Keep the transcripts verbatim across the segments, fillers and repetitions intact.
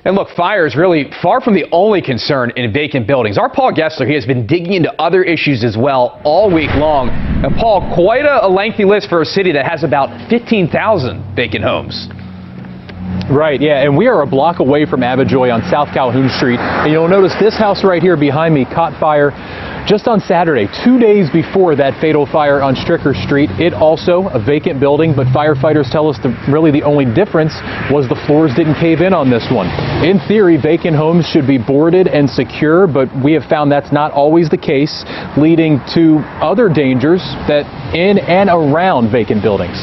And look, fire is really far from the only concern in vacant buildings. Our Paul Gessler, he has been digging into other issues as well all week long. And Paul, quite a, a lengthy list for a city that has about fifteen thousand vacant homes. Right, yeah, and we are a block away from Abijoy on South Calhoun Street. And you'll notice this house right here behind me caught fire just on Saturday, two days before that fatal fire on Stricker Street. It also a vacant building, but firefighters tell us the, really the only difference was the floors didn't cave in on this one. In theory, vacant homes should be boarded and secure, but we have found that's not always the case, leading to other dangers that in and around vacant buildings.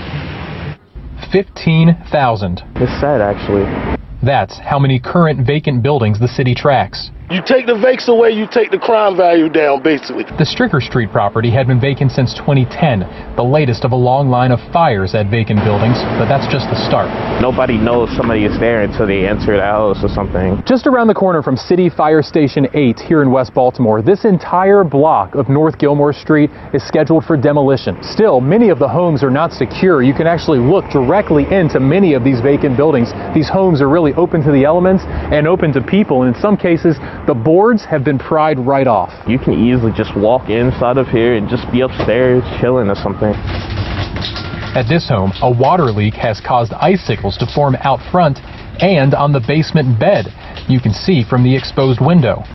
fifteen thousand. It's sad, actually. That's how many current vacant buildings the city tracks. You take the vakes away, you take the crime value down, basically. The Stricker Street property had been vacant since twenty ten, the latest of a long line of fires at vacant buildings, but that's just the start. Nobody knows somebody is there until they enter the house or something. Just around the corner from City Fire Station eight here in West Baltimore, this entire block of North Gilmore Street is scheduled for demolition. Still, many of the homes are not secure. You can actually look directly into many of these vacant buildings. These homes are really open to the elements and open to people, and in some cases, the boards have been pried right off. You can easily just walk inside of here and just be upstairs chilling or something. At this home, a water leak has caused icicles to form out front and on the basement bed. You can see from the exposed window.